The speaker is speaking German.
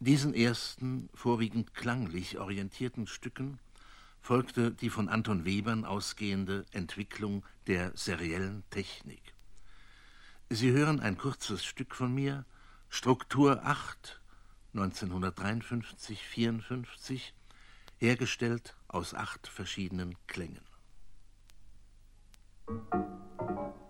Diesen ersten, vorwiegend klanglich orientierten Stücken folgte die von Anton Webern ausgehende Entwicklung der seriellen Technik. Sie hören ein kurzes Stück von mir, Struktur 8, 1953/54, hergestellt aus 8 verschiedenen Klängen.